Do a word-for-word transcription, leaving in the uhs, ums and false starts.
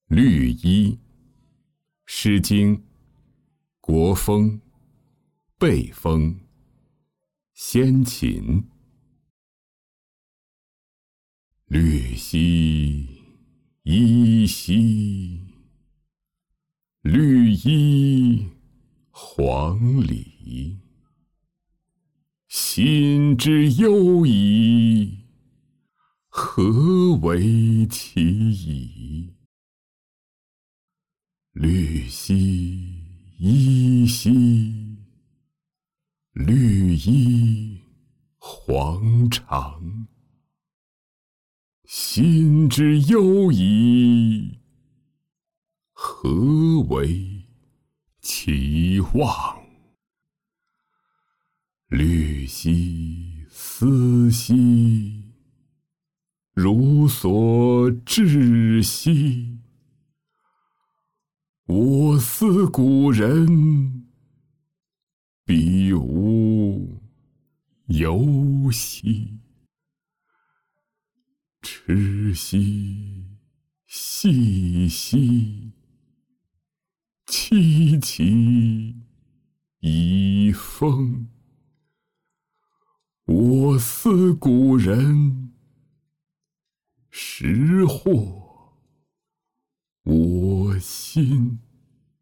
绿衣，诗经，国风，背风，先秦。绿兮衣兮，绿衣黄鹂。心之忧矣，何为其已？绿兮衣兮，绿衣黄裳。心之忧矣，何为其忘？绿兮思兮，如所至兮。我思古人，彼无尤兮。痴兮细兮，戚戚以风。我思古人，识获我心。